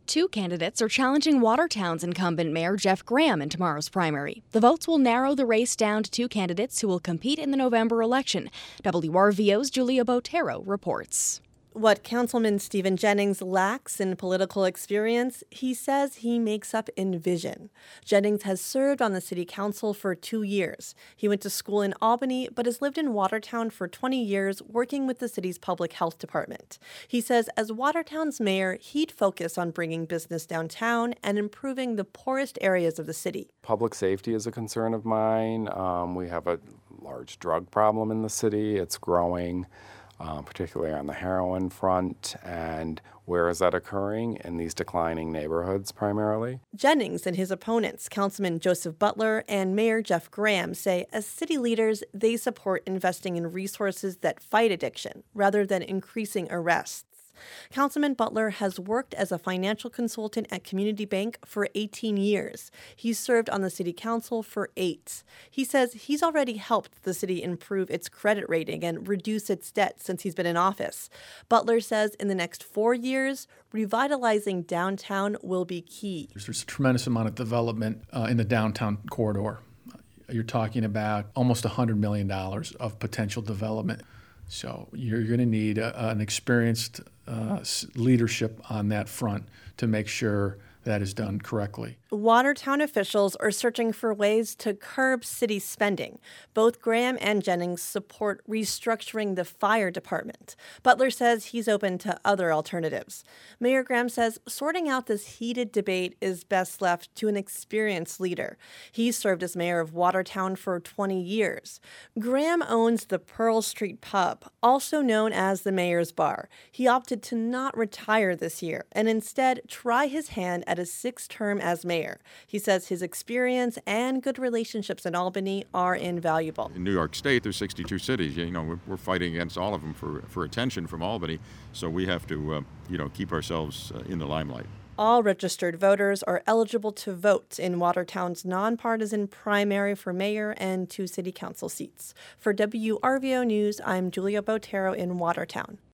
Two candidates are challenging Watertown's incumbent Mayor Jeff Graham in tomorrow's primary. The votes will narrow the race down to two candidates who will compete in the November election. WRVO's Julia Botero reports. What Councilman Stephen Jennings lacks in political experience, he says he makes up in vision. Jennings has served on the city council for 2 years. He went to school in Albany, but has lived in Watertown for 20 years, working with the city's public health department. He says as Watertown's mayor, he'd focus on bringing business downtown and improving the poorest areas of the city. Public safety is a concern of mine. We have a large drug problem in the city. It's growing. Particularly on the heroin front, and where is that occurring? In these declining neighborhoods primarily. Jennings and his opponents, Councilman Joseph Butler and Mayor Jeff Graham, say as city leaders, they support investing in resources that fight addiction rather than increasing arrests. Councilman Butler has worked as a financial consultant at Community Bank for 18 years. He's served on the city council for 8. He says he's already helped the city improve its credit rating and reduce its debt since he's been in office. Butler says in the next 4 years, revitalizing downtown will be key. There's a tremendous amount of development in the downtown corridor. You're talking about almost $100 million of potential development. So you're going to need an experienced leadership on that front to make sure that is done correctly. Watertown officials are searching for ways to curb city spending. Both Graham and Jennings support restructuring the fire department. Butler says he's open to other alternatives. Mayor Graham says sorting out this heated debate is best left to an experienced leader. He's served as mayor of Watertown for 20 years. Graham owns the Pearl Street Pub, also known as the Mayor's Bar. He opted to not retire this year and instead try his hand at a 6th term as mayor. He says his experience and good relationships in Albany are invaluable. In New York State, there's 62 cities. We're fighting against all of them for attention from Albany, so we have to keep ourselves in the limelight. All registered voters are eligible to vote in Watertown's nonpartisan primary for mayor and 2 city council seats. For WRVO News, I'm Julia Botero in Watertown.